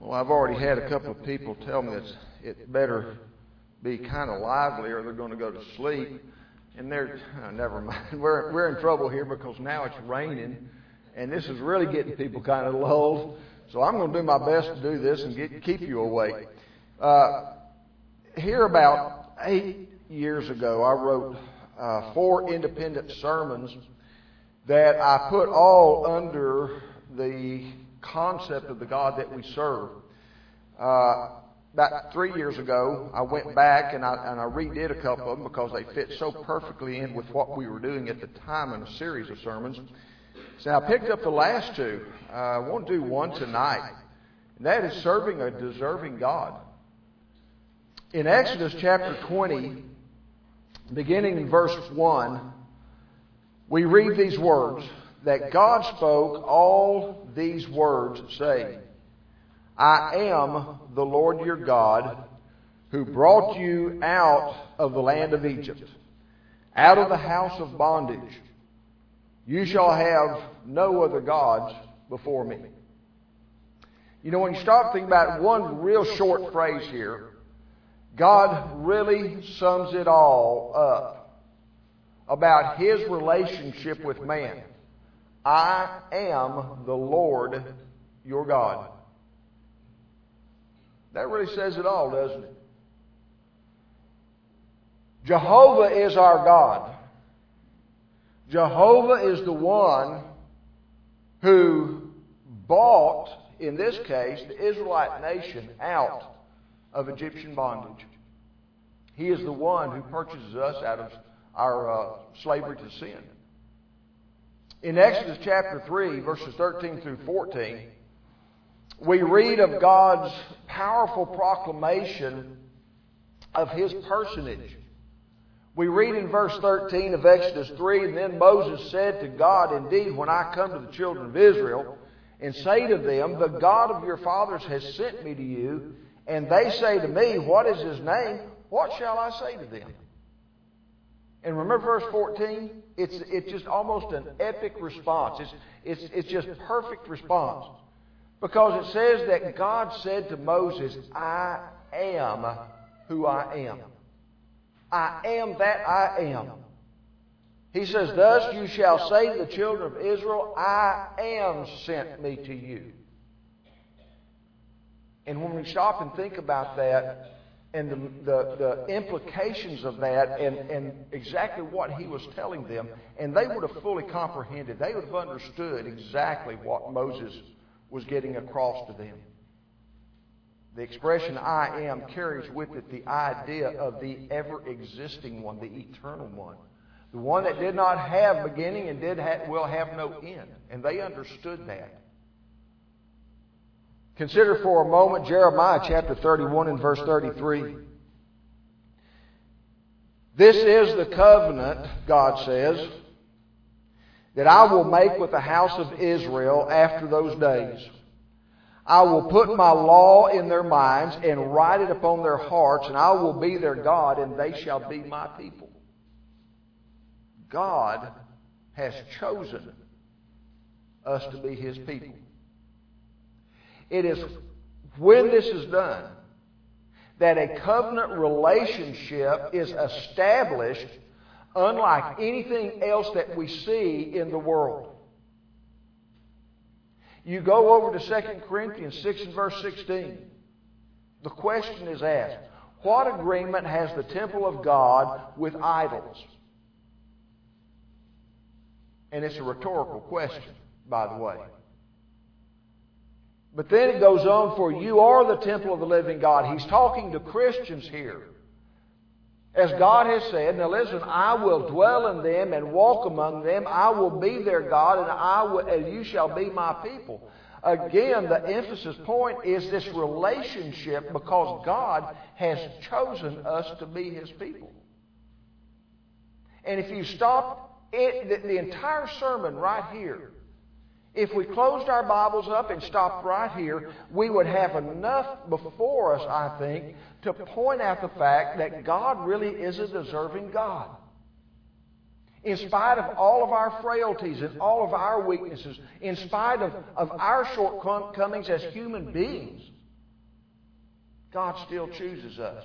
Well, I've already had a couple of people tell me that it better be kind of lively or they're going to go to sleep. And they're, never mind. We're in trouble here because now it's raining. And this is really getting people kind of lulled. So I'm going to do my best to do this and keep you awake. Here about 8 years ago, I wrote 4 independent sermons that I put all under the concept of the God that we serve. About 3 years ago, I went back and I redid a couple of them because they fit so perfectly in with what we were doing at the time in a series of sermons. So I picked up the last 2. I want to do one tonight. And that is serving a deserving God. In Exodus chapter 20, beginning in verse 1, we read these words, that God spoke all these words, saying, I am the Lord your God, who brought you out of the land of Egypt, out of the house of bondage. You shall have no other gods before me. You know, when you start thinking about one real short phrase here, God really sums it all up about His relationship with man. I am the Lord your God. That really says it all, doesn't it? Jehovah is our God. Jehovah is the one who bought, in this case, the Israelite nation out of Egyptian bondage. He is the one who purchases us out of our slavery to sin. In Exodus chapter 3, verses 13 through 14, we read of God's powerful proclamation of His personage. We read in verse 13 of Exodus 3, and then Moses said to God, indeed, when I come to the children of Israel and say to them, the God of your fathers has sent me to you, and they say to me, what is His name? What shall I say to them? And remember verse 14? It's just almost an epic response. It's just perfect response. Because it says that God said to Moses, I am who I am. I am that I am. He says, thus you shall say to the children of Israel, I am sent me to you. And when we stop and think about that, and the implications of that, and exactly what He was telling them, and they would have fully comprehended, they would have understood exactly what Moses was getting across to them. The expression I am carries with it the idea of the ever-existing one, the eternal one. The one that did not have beginning and will have no end. And they understood that. Consider for a moment Jeremiah chapter 31 and verse 33. This is the covenant, God says, that I will make with the house of Israel after those days. I will put my law in their minds and write it upon their hearts, and I will be their God, and they shall be my people. God has chosen us to be His people. It is when this is done that a covenant relationship is established unlike anything else that we see in the world. You go over to 2 Corinthians 6 and verse 16. The question is asked, what agreement has the temple of God with idols? And it's a rhetorical question, by the way. But then it goes on, for you are the temple of the living God. He's talking to Christians here. As God has said, now listen, I will dwell in them and walk among them. I will be their God, and you shall be my people. Again, the emphasis point is this relationship because God has chosen us to be His people. And if you stop the entire sermon right here, if we closed our Bibles up and stopped right here, we would have enough before us, I think, to point out the fact that God really is a deserving God. In spite of all of our frailties and all of our weaknesses, in spite of our shortcomings as human beings, God still chooses us.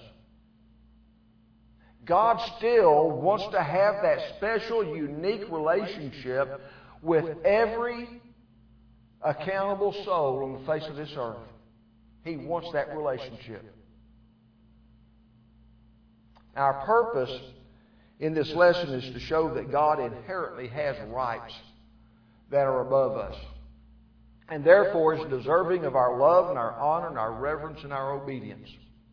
God still wants to have that special, unique relationship with every accountable soul on the face of this earth. He wants that relationship. Our purpose in this lesson is to show that God inherently has rights that are above us, and therefore is deserving of our love and our honor and our reverence and our obedience.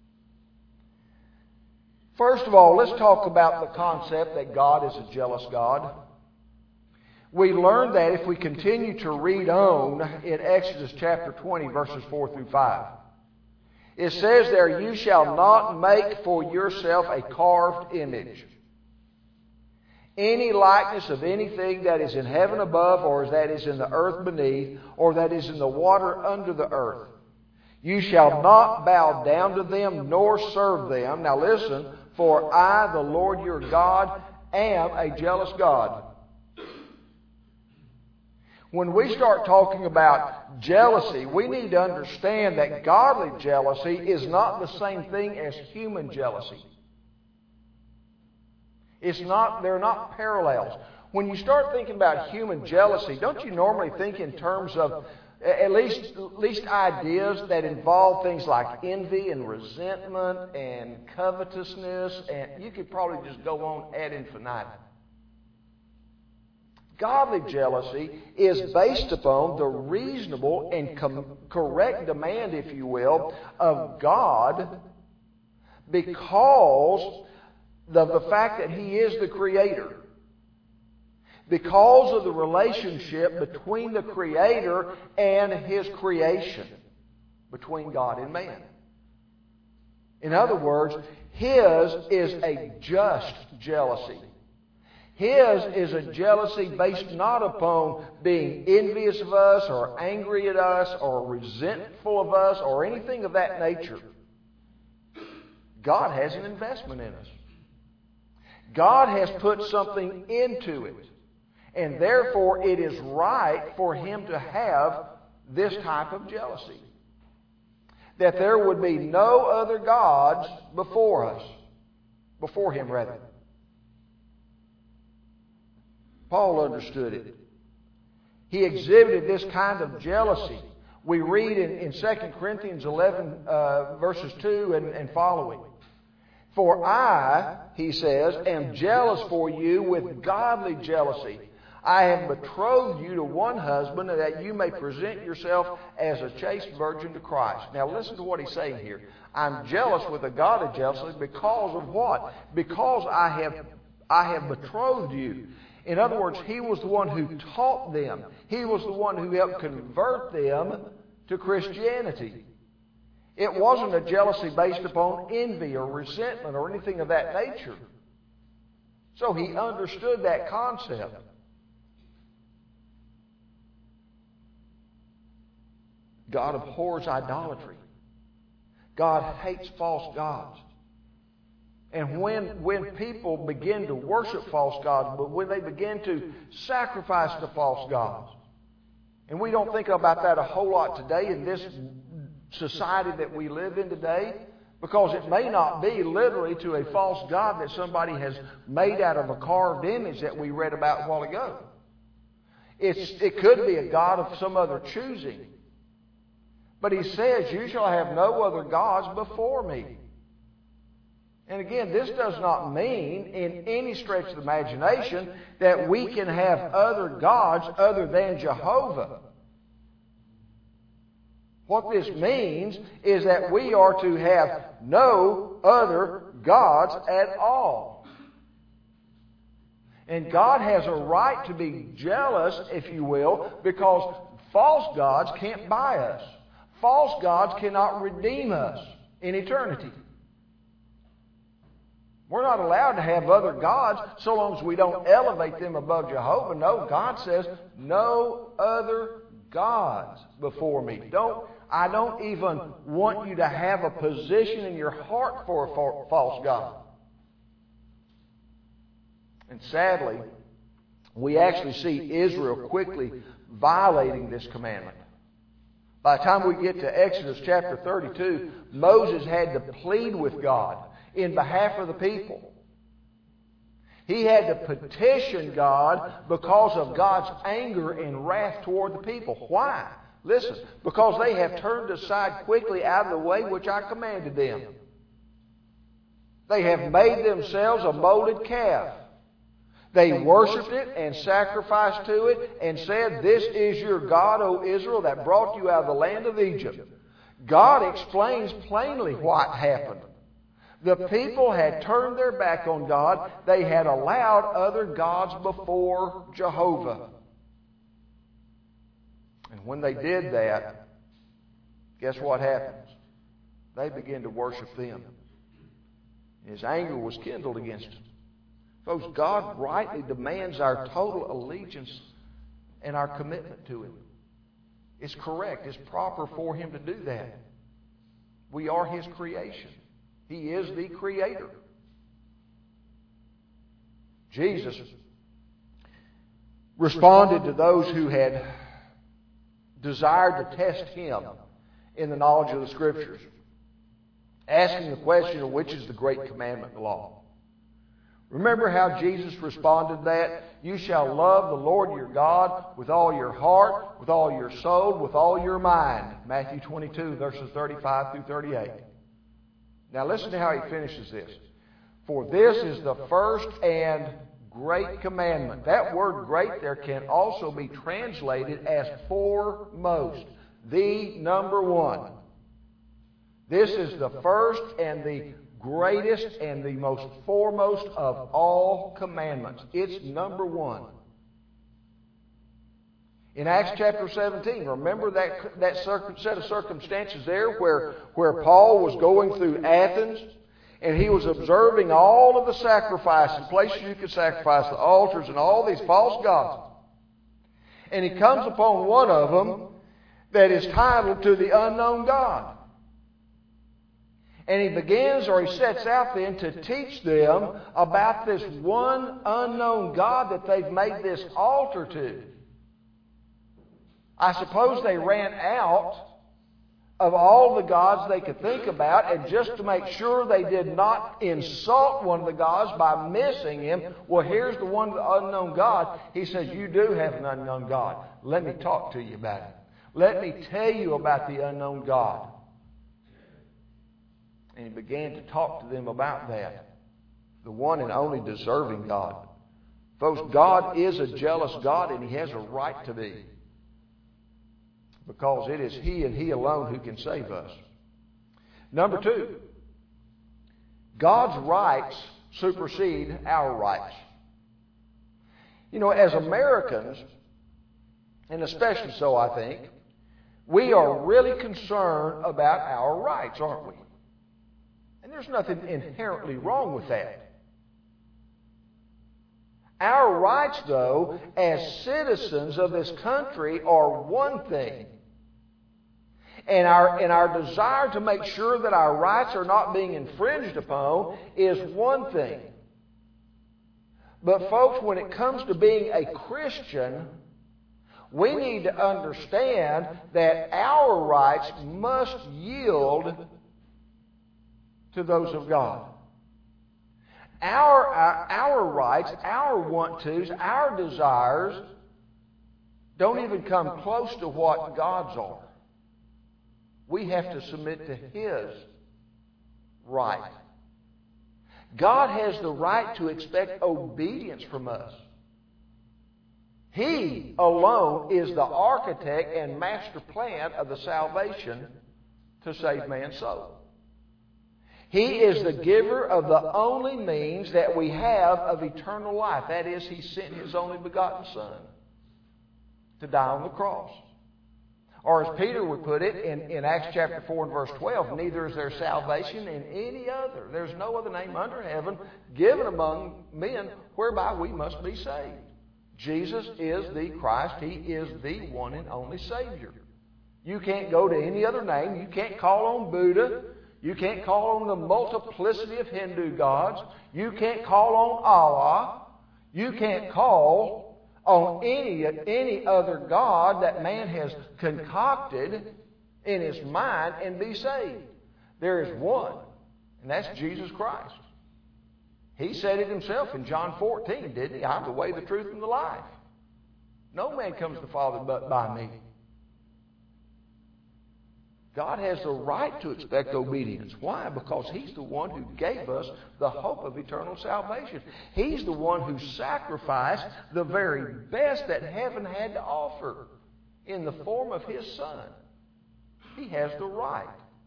First of all, let's talk about the concept that God is a jealous God. We learn that if we continue to read on in Exodus chapter 20, verses 4 through 5. It says there, "You shall not make for yourself a carved image, any likeness of anything that is in heaven above, or that is in the earth beneath, or that is in the water under the earth. You shall not bow down to them, nor serve them." Now listen, "For I, the Lord your God, am a jealous God." When we start talking about jealousy, we need to understand that godly jealousy is not the same thing as human jealousy. They're not parallels. When you start thinking about human jealousy, don't you normally think in terms of at least ideas that involve things like envy and resentment and covetousness, and you could probably just go on ad infinitum. Godly jealousy is based upon the reasonable and correct demand, if you will, of God because of the fact that He is the Creator. Because of the relationship between the Creator and His creation, between God and man. In other words, His is a just jealousy. His is a jealousy based not upon being envious of us or angry at us or resentful of us or anything of that nature. God has an investment in us. God has put something into it. And therefore it is right for Him to have this type of jealousy. That there would be no other gods before us. Before Him, rather. Paul understood it. He exhibited this kind of jealousy. We read in 2 Corinthians 11, verses 2 and following. "For I," he says, "am jealous for you with godly jealousy. I have betrothed you to one husband, that you may present yourself as a chaste virgin to Christ." Now listen to what he's saying here. I'm jealous with a godly jealousy because of what? Because I have betrothed you. In other words, he was the one who taught them. He was the one who helped convert them to Christianity. It wasn't a jealousy based upon envy or resentment or anything of that nature. So he understood that concept. God abhors idolatry. God hates false gods. And when people begin to worship false gods, but when they begin to sacrifice to false gods, and we don't think about that a whole lot today in this society that we live in today, because it may not be literally to a false god that somebody has made out of a carved image that we read about a while ago. It could be a god of some other choosing. But he says, "You shall have no other gods before me." And again, this does not mean in any stretch of the imagination that we can have other gods other than Jehovah. What this means is that we are to have no other gods at all. And God has a right to be jealous, if you will, because false gods can't buy us. False gods cannot redeem us in eternity. We're not allowed to have other gods so long as we don't elevate them above Jehovah. No, God says, no other gods before me. I don't even want you to have a position in your heart for a false god. And sadly, we actually see Israel quickly violating this commandment. By the time we get to Exodus chapter 32, Moses had to plead with God in behalf of the people. He had to petition God because of God's anger and wrath toward the people. Why? Listen, because they have turned aside quickly out of the way which I commanded them. They have made themselves a molded calf. They worshipped it and sacrificed to it and said, "This is your God, O Israel, that brought you out of the land of Egypt." God explains plainly what happened. The people had turned their back on God. They had allowed other gods before Jehovah. And when they did that, guess what happens? They began to worship them. His anger was kindled against them. Folks, God rightly demands our total allegiance and our commitment to Him. It's correct. It's proper for Him to do that. We are His creation. He is the Creator. Jesus responded to those who had desired to test Him in the knowledge of the Scriptures, asking the question of which is the great commandment in the law. Remember how Jesus responded to that? You shall love the Lord your God with all your heart, with all your soul, with all your mind. Matthew 22, verses 35 through 38. Now listen to how he finishes this. For this is the first and great commandment. That word great there can also be translated as foremost. The number one. This is the first and the greatest and the most foremost of all commandments. It's number one. In Acts chapter 17, remember that set of circumstances there where Paul was going through Athens and he was observing all of the sacrifices, places you could sacrifice, the altars and all these false gods. And he comes upon one of them that is titled to the unknown God. And he begins, or he sets out then to teach them about this one unknown God that they've made this altar to. I suppose they ran out of all the gods they could think about, and just to make sure they did not insult one of the gods by missing him, well, here's the one, the unknown God. He says, you do have an unknown God. Let me talk to you about it. Let me tell you about the unknown God. And he began to talk to them about that. The one and only deserving God. Folks, God is a jealous God, and He has a right to be. Because it is He and He alone who can save us. Number two, God's rights supersede our rights. You know, as Americans, and especially so I think, we are really concerned about our rights, aren't we? And there's nothing inherently wrong with that. Our rights, though, as citizens of this country are one thing. And our desire to make sure that our rights are not being infringed upon is one thing. But folks, when it comes to being a Christian, we need to understand that our rights must yield to those of God. Our rights, our want-tos, our desires don't even come close to what God's are. We have to submit to His right. God has the right to expect obedience from us. He alone is the architect and master plan of the salvation to save man's soul. He is the giver of the only means that we have of eternal life. That is, He sent His only begotten Son to die on the cross. Or as Peter would put it in Acts chapter 4 and verse 12, neither is there salvation in any other. There's no other name under heaven given among men whereby we must be saved. Jesus is the Christ. He is the one and only Savior. You can't go to any other name. You can't call on Buddha. You can't call on the multiplicity of Hindu gods. You can't call on Allah. You can't call on any other god that man has concocted in his mind and be saved. There is one, and that's Jesus Christ. He said it himself in John 14, didn't he? I'm the way, the truth, and the life. No man comes to the Father but by me. God has the right to expect obedience. Why? Because He's the one who gave us the hope of eternal salvation. He's the one who sacrificed the very best that heaven had to offer in the form of His Son. He has the right.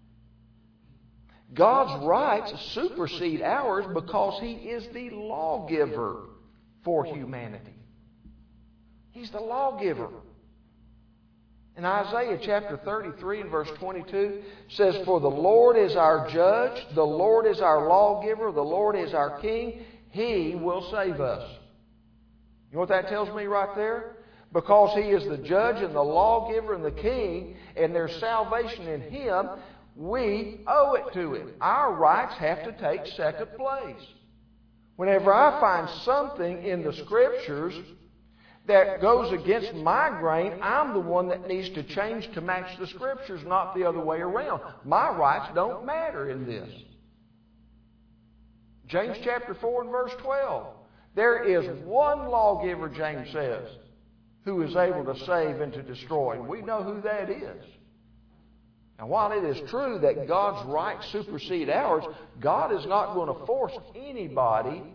God's rights supersede ours because He is the lawgiver for humanity. He's the lawgiver. In Isaiah chapter 33 and verse 22 says, "For the Lord is our judge, the Lord is our lawgiver, the Lord is our king, He will save us." You know what that tells me right there? Because He is the judge and the lawgiver and the king, and there's salvation in Him, we owe it to Him. Our rights have to take second place. Whenever I find something in the Scriptures that goes against my grain, I'm the one that needs to change to match the Scriptures, not the other way around. My rights don't matter in this. James chapter 4 and verse 12. There is one lawgiver, James says, who is able to save and to destroy. And we know who that is. Now, while it is true that God's rights supersede ours, God is not going to force anybody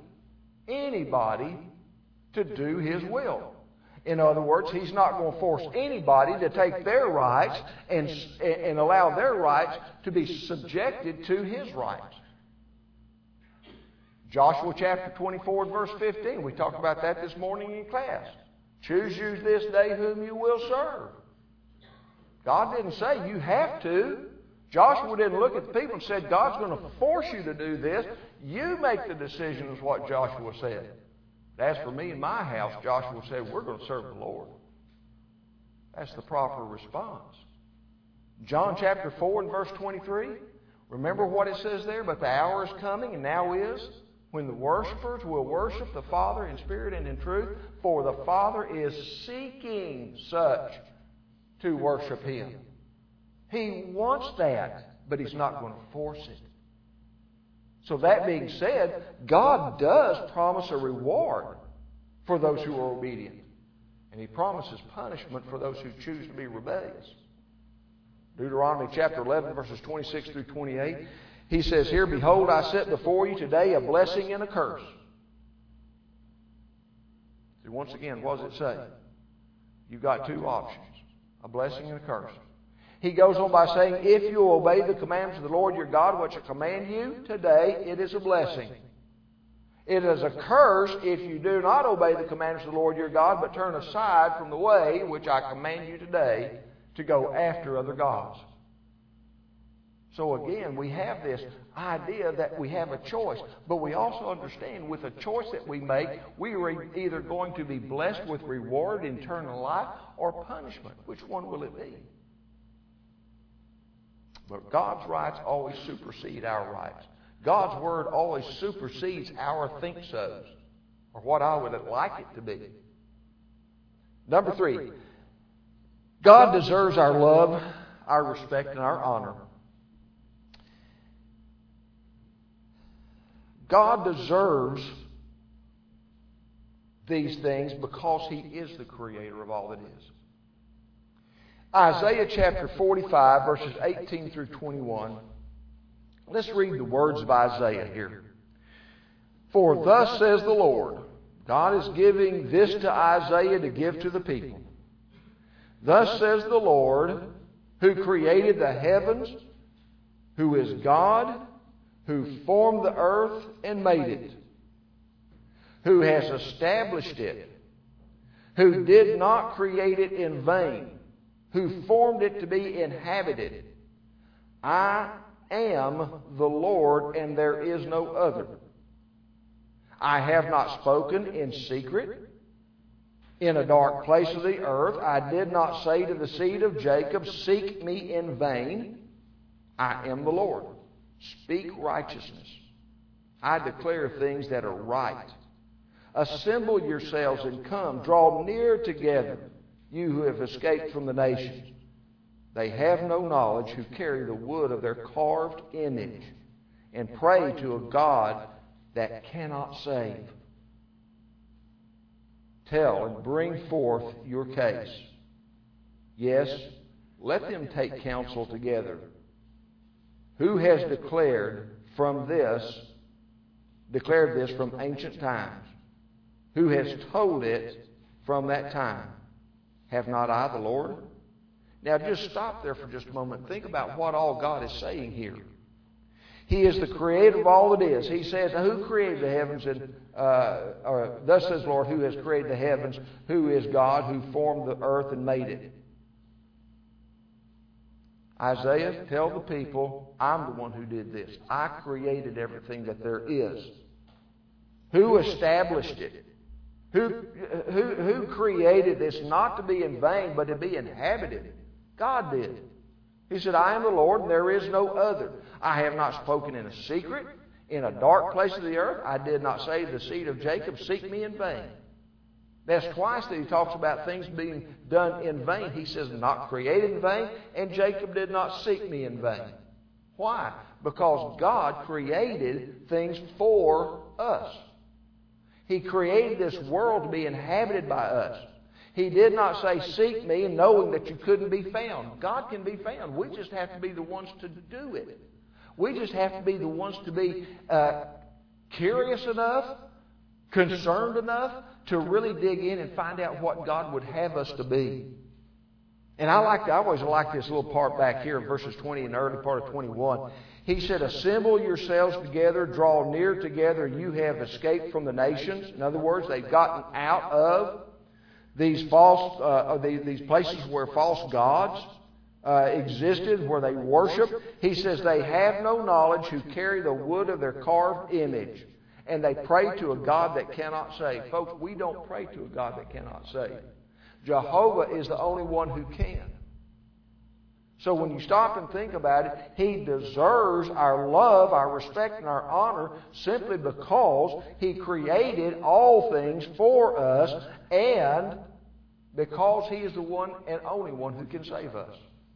to do His will. In other words, He's not going to force anybody to take their rights and allow their rights to be subjected to His rights. Joshua chapter 24 and verse 15. We talked about that this morning in class. Choose you this day whom you will serve. God didn't say you have to. Joshua didn't look at the people and said, God's going to force you to do this. You make the decision, is what Joshua said. As for me and my house, Joshua said, we're going to serve the Lord. That's the proper response. John chapter 4 and verse 23. Remember what it says there? But the hour is coming, and now is, when the worshipers will worship the Father in spirit and in truth, for the Father is seeking such to worship Him. He wants that, but He's not going to force it. So that being said, God does promise a reward for those who are obedient. And He promises punishment for those who choose to be rebellious. Deuteronomy chapter 11, verses 26 through 28, He says here, "Behold, I set before you today a blessing and a curse." See, once again, what does it say? You've got two options, a blessing and a curse. He goes on by saying, if you obey the commandments of the Lord your God, which I command you today, it is a blessing. It is a curse if you do not obey the commandments of the Lord your God, but turn aside from the way which I command you today to go after other gods. So again, we have this idea that we have a choice. But we also understand with a choice that we make, we are either going to be blessed with reward, eternal life, or punishment. Which one will it be? But God's rights always supersede our rights. God's Word always supersedes our think-sos, or what I would like it to be. Number 3, God deserves our love, our respect, and our honor. God deserves these things because He is the Creator of all that is. Isaiah chapter 45, verses 18 through 21. Let's read the words of Isaiah here. For thus says the Lord, God is giving this to Isaiah to give to the people. Thus says the Lord, who created the heavens, who is God, who formed the earth and made it, who has established it, who did not create it in vain, who formed it to be inhabited. I am the Lord, and there is no other. I have not spoken in secret, in a dark place of the earth. I did not say to the seed of Jacob, seek me in vain. I am the Lord. Speak righteousness. I declare things that are right. Assemble yourselves and come. Draw near together, you who have escaped from the nations. They have no knowledge who carry the wood of their carved image and pray to a God that cannot save. Tell and bring forth your case. Yes, let them take counsel together. Who has declared this from ancient times? Who has told it from that time? Have not I the Lord? Now just stop there for just a moment and think about what all God is saying here. He is the creator of all that is. He says, who created the heavens? Thus says the Lord, who has created the heavens? Who is God who formed the earth and made it? Isaiah, tell the people, I'm the one who did this. I created everything that there is. Who established it? Who created this not to be in vain, but to be inhabited? God did. He said, I am the Lord, and there is no other. I have not spoken in a secret, in a dark place of the earth. I did not say to the seed of Jacob, seek me in vain. That's twice that he talks about things being done in vain. He says, not created in vain, and Jacob did not seek me in vain. Why? Because God created things for us. He created this world to be inhabited by us. He did not say, seek me, knowing that you couldn't be found. God can be found. We just have to be the ones to do it. We just have to be the ones to be curious enough, concerned enough to really dig in and find out what God would have us to be. And I always like this little part back here in verses 20 and the early part of 21. He said, assemble yourselves together, draw near together, you have escaped from the nations. In other words, they've gotten out of these places where false gods existed, where they worship. He says they have no knowledge who carry the wood of their carved image, and they pray to a God that cannot save. Folks, we don't pray to a God that cannot save. Jehovah is the only one who can. So when you stop and think about it, He deserves our love, our respect, and our honor simply because He created all things for us and because He is the one and only one who can save us.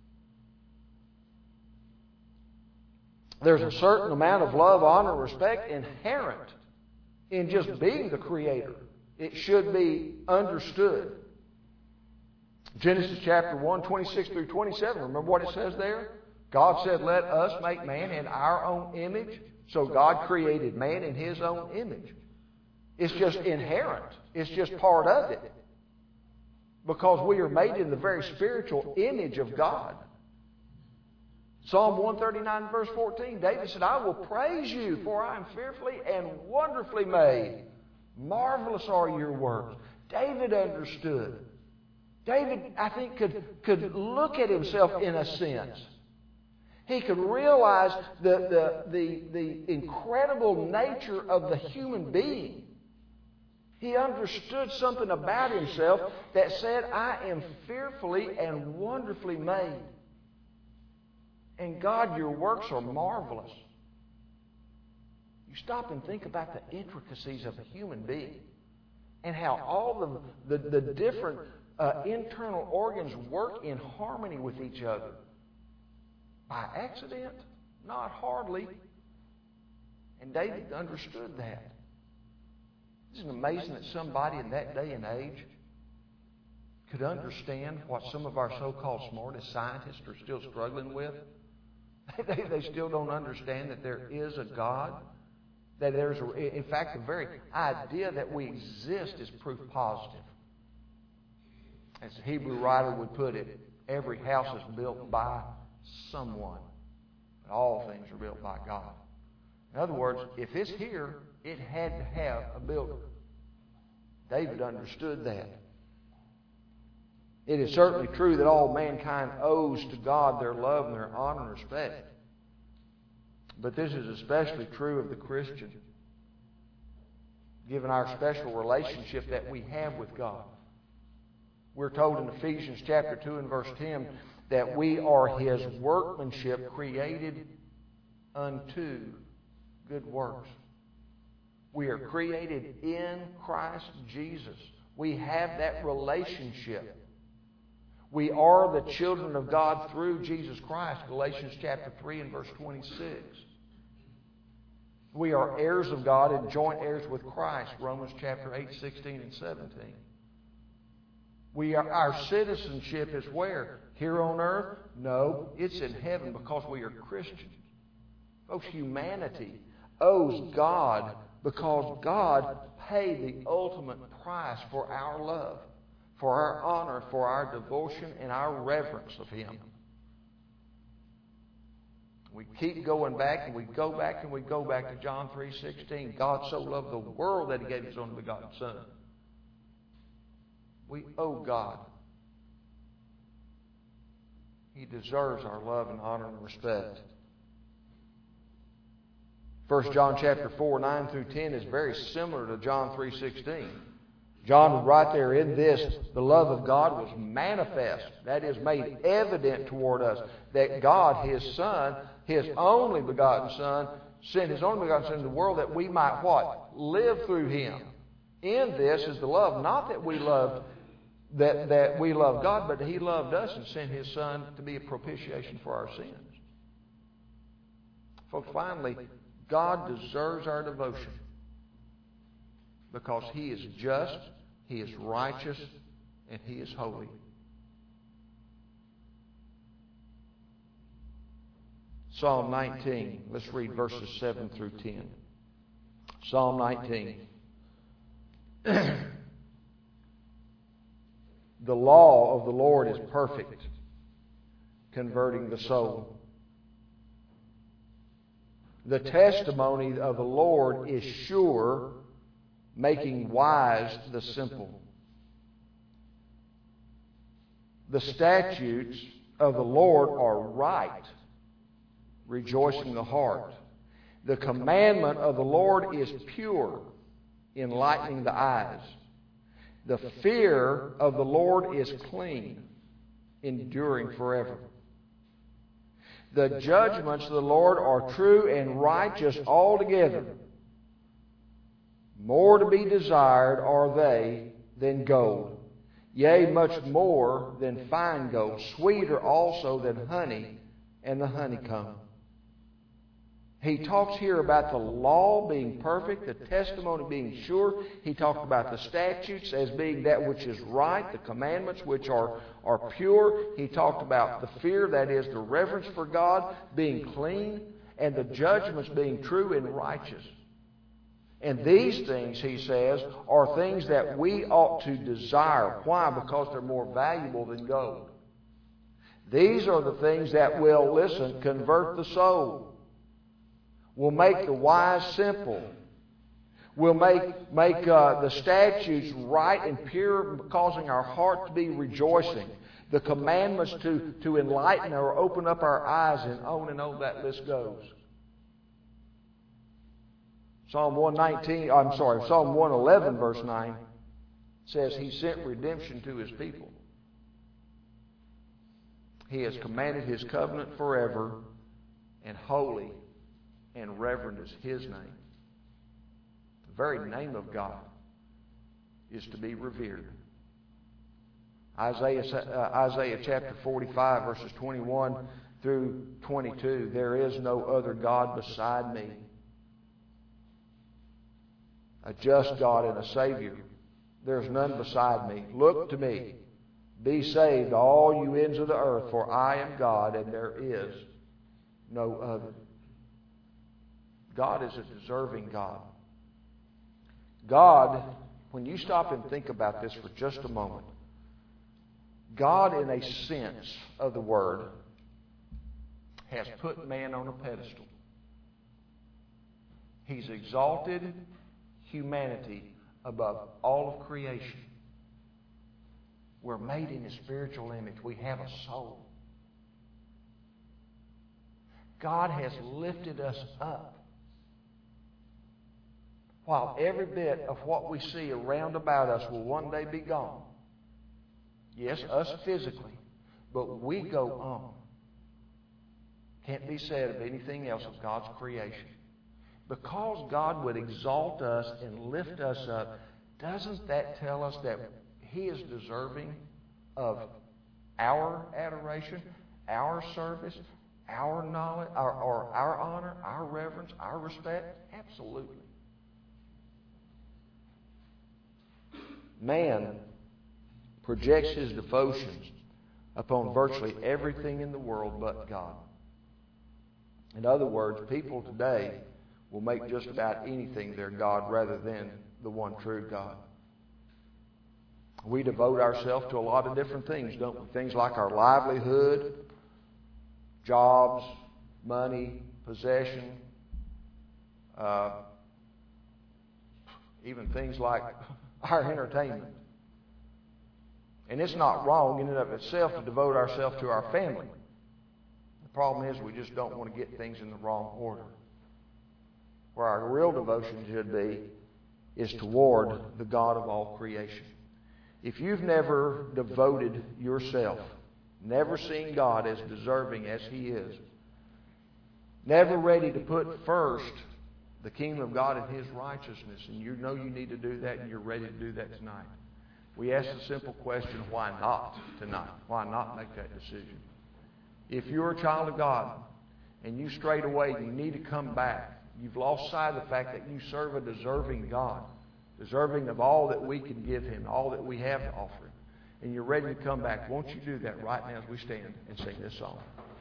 There's a certain amount of love, honor, and respect inherent in just being the Creator. It should be understood. Genesis chapter 1, 26 through 27. Remember what it says there? God said, let us make man in our own image. So God created man in His own image. It's just inherent. It's just part of it. Because we are made in the very spiritual image of God. Psalm 139 verse 14, David said, I will praise you, for I am fearfully and wonderfully made. Marvelous are your works. David understood. David, I think, could look at himself in a sense. He could realize the incredible nature of the human being. He understood something about himself that said, I am fearfully and wonderfully made. And God, your works are marvelous. You stop and think about the intricacies of a human being and how all the different internal organs work in harmony with each other. By accident? Not hardly. And David understood that. Isn't it amazing that somebody in that day and age could understand what some of our so-called smartest scientists are still struggling with? They still don't understand that there is a God. That there's, in fact, the very idea that we exist is proof positive. As the Hebrew writer would put it, every house is built by someone. But all things are built by God. In other words, if it's here, it had to have a builder. David understood that. It is certainly true that all mankind owes to God their love and their honor and respect. But this is especially true of the Christian, given our special relationship that we have with God. We're told in Ephesians chapter 2 and verse 10 that we are His workmanship created unto good works. We are created in Christ Jesus. We have that relationship. We are the children of God through Jesus Christ, Galatians chapter 3 and verse 26. We are heirs of God and joint heirs with Christ, Romans chapter 8, 16 and 17. Our citizenship is where? Here on earth? No, it's in heaven because we are Christians. Folks, humanity owes God because God paid the ultimate price for our love, for our honor, for our devotion, and our reverence of Him. We keep going back, and we go back, and we go back to John 3:16. God so loved the world that He gave His only begotten Son. We owe God. He deserves our love and honor and respect. 1 John chapter 4, 9 through 10 is very similar to John 3:16. John was right there in this. The love of God was manifest. That is, made evident toward us. That God, His Son, His only begotten Son, sent His only begotten Son into the world that we might what? Live through Him. In this is the love. Not that we loved that we love God, but He loved us and sent His Son to be a propitiation for our sins. Folks, finally, God deserves our devotion because He is just, He is righteous, and He is holy. Psalm 19. Let's read verses 7 through 10. Psalm 19. The law of the Lord is perfect, converting the soul. The testimony of the Lord is sure, making wise the simple. The statutes of the Lord are right, rejoicing the heart. The commandment of the Lord is pure, enlightening the eyes. The fear of the Lord is clean, enduring forever. The judgments of the Lord are true and righteous altogether. More to be desired are they than gold, yea, much more than fine gold, sweeter also than honey and the honeycomb. He talks here about the law being perfect, the testimony being sure. He talked about the statutes as being that which is right, the commandments which are pure. He talked about the fear, that is the reverence for God, being clean, and the judgments being true and righteous. And these things, he says, are things that we ought to desire. Why? Because they're more valuable than gold. These are the things that will, listen, convert the soul. Will make the wise simple. Will make the statutes right and pure, causing our heart to be rejoicing. The commandments to enlighten or open up our eyes, and on that list goes. Psalm 111 verse 9 says He sent redemption to His people. He has commanded His covenant forever, and holy and reverend is His name. The very name of God is to be revered. Isaiah chapter 45 verses 21 through 22. There is no other God beside me. A just God and a Savior. There's none beside me. Look to me. Be saved, all you ends of the earth, for I am God and there is no other. God is a deserving God. God, when you stop and think about this for just a moment, God, in a sense of the word, has put man on a pedestal. He's exalted humanity above all of creation. We're made in His spiritual image. We have a soul. God has lifted us up. While every bit of what we see around about us will one day be gone. Yes, us physically, but we go on. Can't be said of anything else of God's creation. Because God would exalt us and lift us up, doesn't that tell us that He is deserving of our adoration, our service, our knowledge, or our honor, our reverence, our respect? Absolutely. Man projects his devotions upon virtually everything in the world but God. In other words, people today will make just about anything their God rather than the one true God. We devote ourselves to a lot of different things, don't we? Things like our livelihood, jobs, money, possession, even things like our entertainment. And it's not wrong in and of itself to devote ourselves to our family. The problem is we just don't want to get things in the wrong order. Where our real devotion should be is toward the God of all creation. If you've never devoted yourself, never seen God as deserving as He is, never ready to put first the kingdom of God and His righteousness, and you know you need to do that and you're ready to do that tonight, we ask the simple question, why not tonight? Why not make that decision? If you're a child of God and you strayed away and you need to come back, you've lost sight of the fact that you serve a deserving God, deserving of all that we can give Him, all that we have to offer Him, and you're ready to come back, won't you do that right now as we stand and sing this song?